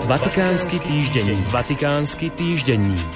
Vatikánsky týždenník. Vatikánsky týždenník.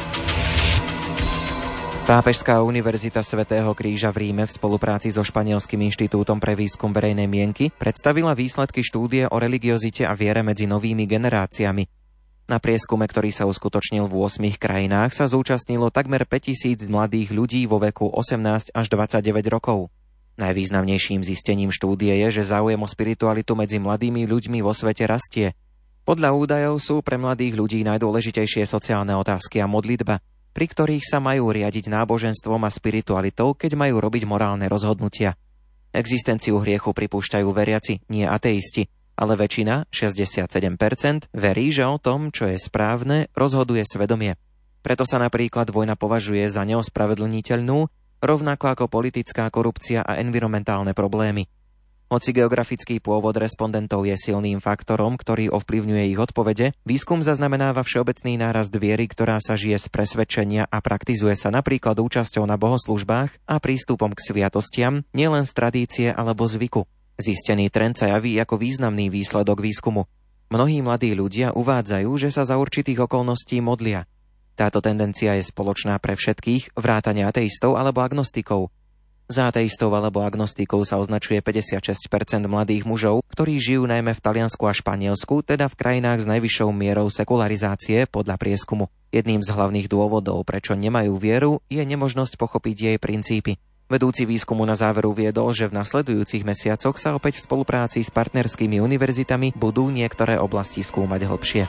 Pápežská univerzita Svätého Kríža v Ríme v spolupráci so Španielským inštitútom pre výskum verejnej mienky predstavila výsledky štúdie o religiozite a viere medzi novými generáciami. Na prieskume, ktorý sa uskutočnil v 8 krajinách, sa zúčastnilo takmer 5000 mladých ľudí vo veku 18 až 29 rokov. Najvýznamnejším zistením štúdie je, že záujem o spiritualitu medzi mladými ľuďmi vo svete rastie. Podľa údajov sú pre mladých ľudí najdôležitejšie sociálne otázky a modlitba, pri ktorých sa majú riadiť náboženstvom a spiritualitou, keď majú robiť morálne rozhodnutia. Existenciu hriechu pripúšťajú veriaci, nie ateisti, ale väčšina, 67%, verí, že o tom, čo je správne, rozhoduje svedomie. Preto sa napríklad vojna považuje za neospravedlniteľnú, rovnako ako politická korupcia a environmentálne problémy. Hoci geografický pôvod respondentov je silným faktorom, ktorý ovplyvňuje ich odpovede, výskum zaznamenáva všeobecný nárast viery, ktorá sa žije z presvedčenia a praktizuje sa napríklad účasťou na bohoslužbách a prístupom k sviatostiam, nielen z tradície alebo zvyku. Zistený trend sa javí ako významný výsledok výskumu. Mnohí mladí ľudia uvádzajú, že sa za určitých okolností modlia. Táto tendencia je spoločná pre všetkých, vrátane ateistov alebo agnostikov. Za ateistov alebo agnostikov sa označuje 56% mladých mužov, ktorí žijú najmä v Taliansku a Španielsku, teda v krajinách s najvyššou mierou sekularizácie podľa prieskumu. Jedným z hlavných dôvodov, prečo nemajú vieru, je nemožnosť pochopiť jej princípy. Vedúci výskumu na záver uviedol, že v nasledujúcich mesiacoch sa opäť v spolupráci s partnerskými univerzitami budú niektoré oblasti skúmať hlbšie.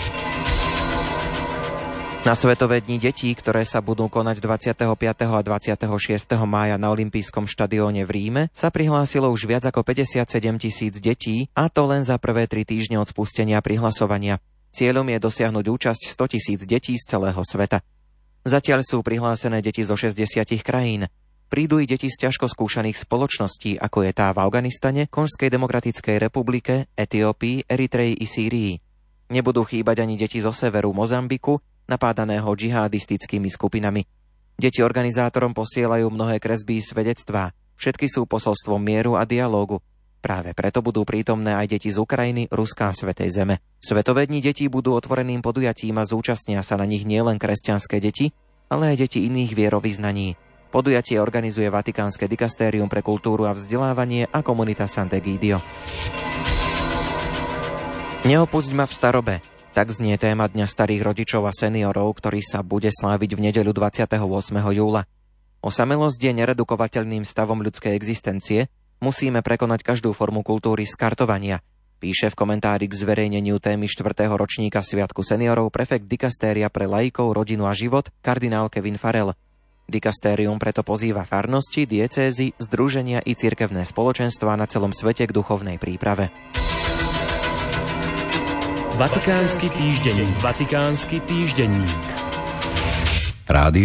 Na Svetové dni detí, ktoré sa budú konať 25. a 26. mája na Olympijskom štadióne v Ríme, sa prihlásilo už viac ako 57 000 detí, a to len za prvé 3 týždne od spustenia prihlasovania. Cieľom je dosiahnuť účasť 100 000 detí z celého sveta. Zatiaľ sú prihlásené deti zo 60 krajín. Prídu i deti z ťažko skúšaných spoločností, ako je tá v Afganistane, Konžskej demokratickej republike, Etiópii, Eritreji i Sýrii. Nebudú chýbať ani deti zo severu Mozambiku, napádaného džihadistickými skupinami. Deti organizátorom posielajú mnohé kresby svedectvá. Všetky sú posolstvom mieru a dialógu. Práve preto budú prítomné aj deti z Ukrajiny, Ruska a Svätej Zeme. Svetové dni detí budú otvoreným podujatím a zúčastnia sa na nich nielen kresťanské deti, ale aj deti iných vierovyznaní. Podujatie organizuje Vatikánske dikastérium pre kultúru a vzdelávanie a komunita Sant'Egidio. Neopusť ma v starobe. Tak znie téma Dňa starých rodičov a seniorov, ktorý sa bude sláviť v nedeľu 28. júla. Osamelosť je neredukovateľným stavom ľudskej existencie, musíme prekonať každú formu kultúry skartovania, píše v komentári k zverejneniu témy 4. ročníka Sviatku seniorov prefekt dikastéria pre laikov, rodinu a život, kardinál Kevin Farrell. Dikastérium preto pozýva farnosti, diecézy, združenia i cirkevné spoločenstvá na celom svete k duchovnej príprave. Vatikánsky týždenník. Vatikánsky týždenník. Rádio